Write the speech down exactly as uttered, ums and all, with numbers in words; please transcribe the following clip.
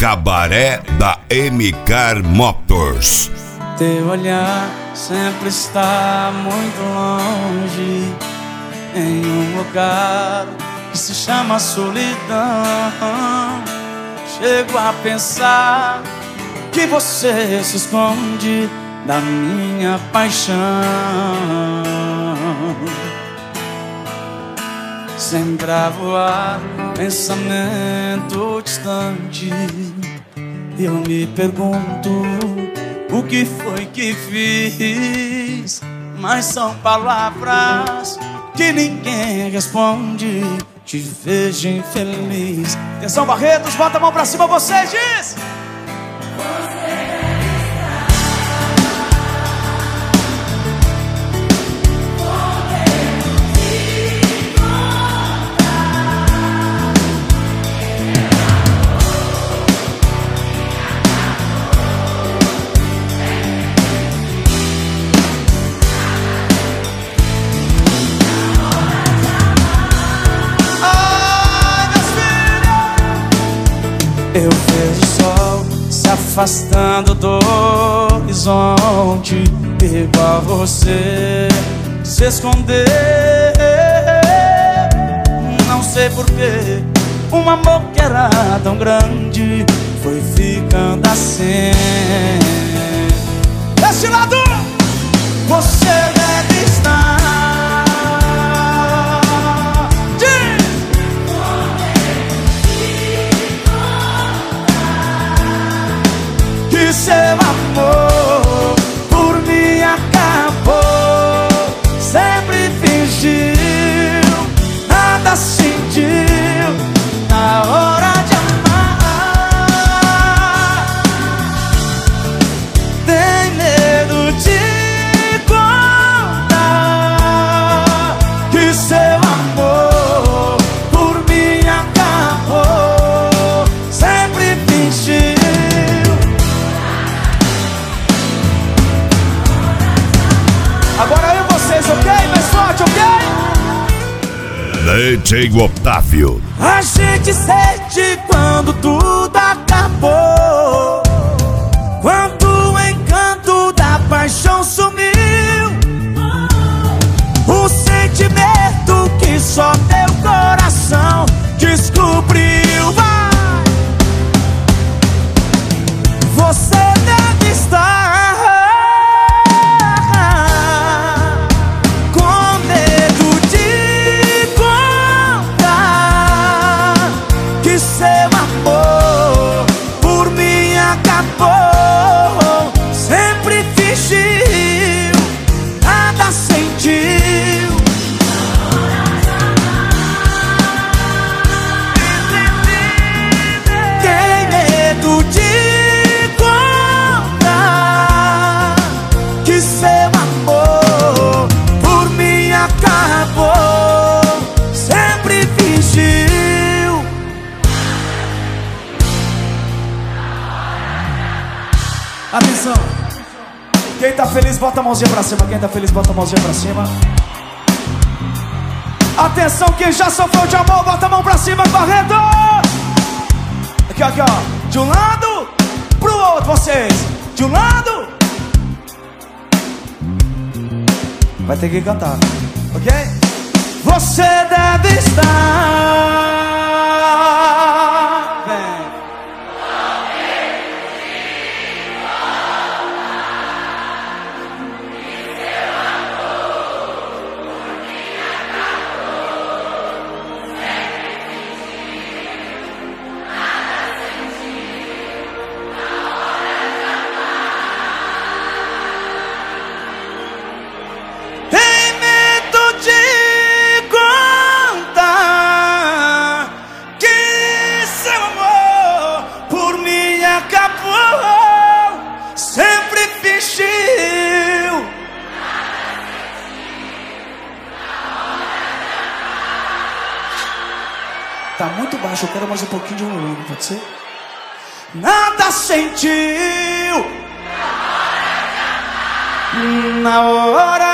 Cabaré da M-Car Motors. Teu olhar sempre está muito longe, em um lugar que se chama solidão. Chego a pensar que você se esconde da minha paixão. Sempre a voar, pensamento distante, eu me pergunto o que foi que fiz. Mas são palavras que ninguém responde. Te vejo infeliz. Atenção, Barretos, bota a mão pra cima, você diz. Eu vejo o sol se afastando do horizonte, igual você se esconder. Não sei porquê, um amor que era tão grande foi ficando assim. Desse lado, você deve estar. Que seu amor por mim acabou. Sempre fingiu, nada sentiu na hora de amar. Tem medo de contar que seu amor por mim acabou. Sempre fingiu. Agora eu e vocês, ok? Mais forte, ok? D J Otávio. A gente sente quando tudo acabou, quando o encanto da paixão sumiu. O sentimento que só teu coração descobriu. Vai! Você deve estar seu amor por mim acabou. Sempre fingiu, nada sentiu. Tem medo de contar que seu amor por mim acabou. Sempre fingiu. Atenção, quem tá feliz bota a mãozinha pra cima. Quem tá feliz bota a mãozinha pra cima. Atenção, quem já sofreu de amor bota a mão pra cima, correndo. Aqui, aqui, ó. De um lado pro outro, vocês. De um lado. Vai ter que cantar, ok? Você deve estar. Vem. Sempre fingiu. Tá muito baixo, eu quero mais um pouquinho de volume, pode ser? Nada sentiu na hora